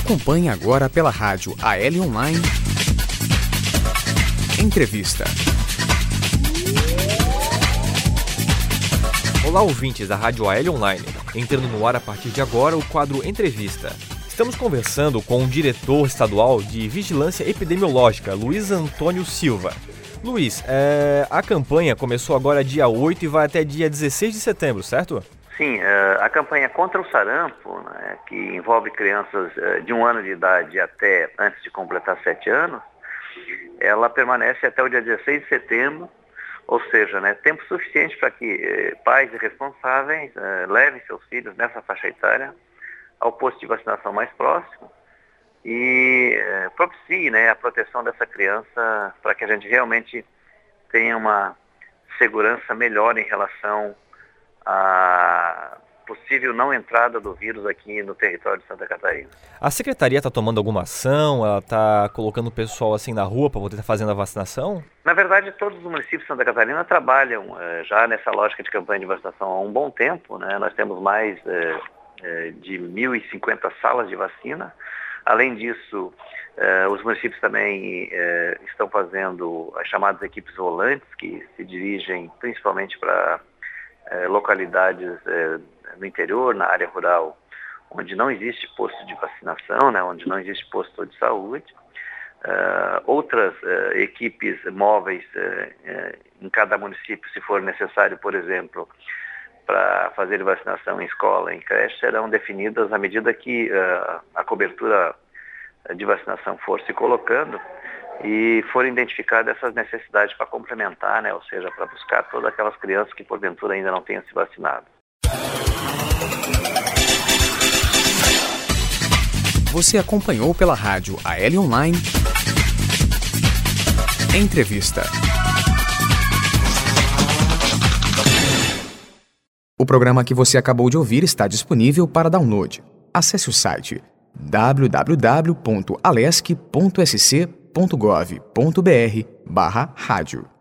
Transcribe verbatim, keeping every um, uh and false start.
Acompanhe agora pela rádio A L Online. Entrevista. Olá, ouvintes da Rádio A L Online. Entrando no ar a partir de agora o quadro Entrevista. Estamos conversando com o diretor estadual de Vigilância Epidemiológica, Luiz Antônio Silva. Luiz, é, a campanha começou agora dia oito e vai até dia dezesseis de setembro, certo? Sim, a campanha contra o sarampo, né, que envolve crianças de um ano de idade até antes de completar sete anos, ela permanece até o dia dezesseis de setembro, ou seja, né, tempo suficiente para que eh, pais e responsáveis eh, levem seus filhos nessa faixa etária ao posto de vacinação mais próximo e eh, propicie, né, a proteção dessa criança para que a gente realmente tenha uma segurança melhor em relação à possível não entrada do vírus aqui no território de Santa Catarina. A Secretaria está tomando alguma ação? Ela está colocando o pessoal assim na rua para poder estar fazendo a vacinação? Na verdade, todos os municípios de Santa Catarina trabalham eh, já nessa lógica de campanha de vacinação há um bom tempo, né? Nós temos mais eh, eh, de mil e cinquenta salas de vacina. Além disso, eh, os municípios também eh, estão fazendo as chamadas equipes volantes, que se dirigem principalmente para eh, localidades eh, no interior, na área rural, onde não existe posto de vacinação, né, onde não existe posto de saúde. Uh, outras uh, equipes móveis uh, uh, em cada município, se for necessário, por exemplo, para fazer vacinação em escola, em creche, serão definidas à medida que uh, a cobertura de vacinação for se colocando e forem identificadas essas necessidades para complementar, né, ou seja, para buscar todas aquelas crianças que porventura ainda não tenham se vacinado. Você acompanhou pela rádio A L Online. Entrevista. O programa que você acabou de ouvir está disponível para download. Acesse o site w w w ponto alesc ponto s c ponto gov ponto b r barra rádio.